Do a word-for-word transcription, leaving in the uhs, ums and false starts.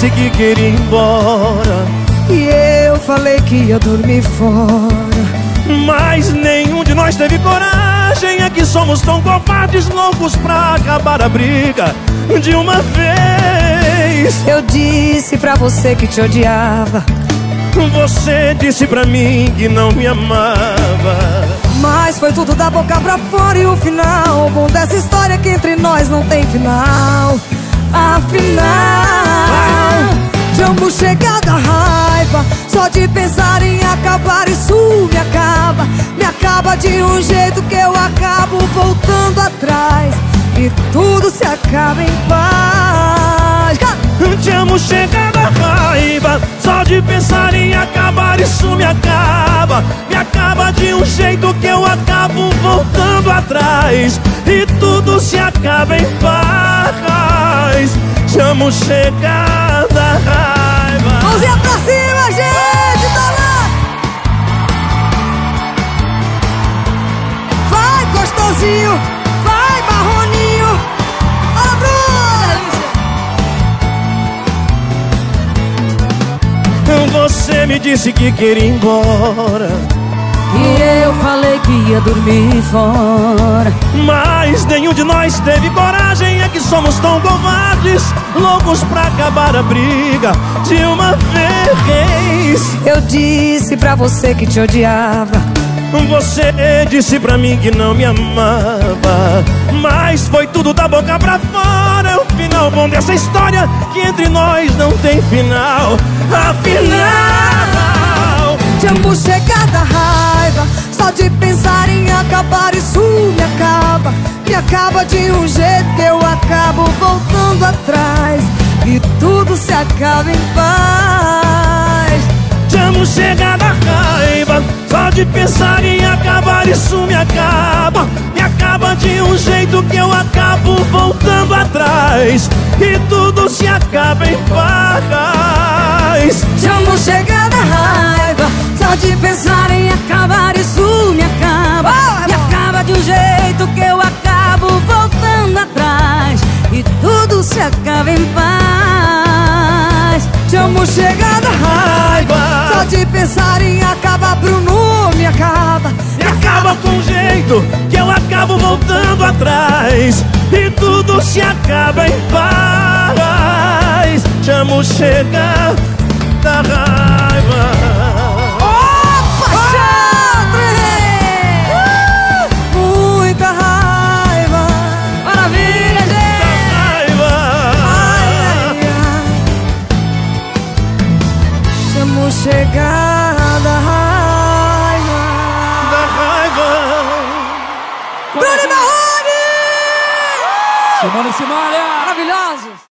disse que queria ir embora e eu falei que ia dormir fora, mas nenhum de nós teve coragem. É que somos tão covardes, loucos pra acabar a briga de uma vez. Eu disse pra você que te odiava, você disse pra mim que não me amava, mas foi tudo da boca pra fora. E o final bom dessa história é que entre nós não tem final. Afinal, de ambos chega da raiva, só de pensar em acabar isso me acaba. Me acaba de um jeito que eu acabo voltando atrás e tudo se acaba em paz. Te amo, chega da raiva, só de pensar em acabar isso me acaba. Me acaba de um jeito que eu acabo voltando atrás e tudo se acaba em paz. Te amo, chega da raiva. Mãozinha pra cima, gente, tá lá. Vai, gostosinho, vai, marroninho. Olha, Bruno. Você me disse que queria ir embora e eu falei que ia dormir fora, mas nenhum de nós teve coragem. É que somos tão covardes, loucos pra acabar a briga de uma vez. Eu disse pra você que te odiava, você disse pra mim que não me amava, mas foi tudo da boca pra fora. É o final bom dessa história, que entre nós não tem final. Afinal, te amo, chega da raiva, só de pensar em acabar isso me acaba. Me acaba de um jeito que eu acabo voltando atrás e tudo se acaba em paz. te amo, chega da raiva, só de pensar em acabar isso me acaba. Me acaba de um jeito que eu acabo voltando atrás e tudo se acaba em paz. Te amo, chega da raiva, só de pensar em acabar isso me acaba. Me acaba de um jeito que eu acabo voltando atrás e tudo se acaba em paz. Te amo, chega da raiva, só de pensar em acabar, Bruno, me acaba. Me acaba com um jeito que eu acabo voltando atrás e tudo se acaba em paz. Te amo, chega da raiva. Opa, Xandre! Uh! Muita raiva. Maravilha, gente! Raiva. Ai, ai, ai. Te amo, chega da raiva. Da raiva. Bruno e Marrone! Simone e Simária! Maravilhosos!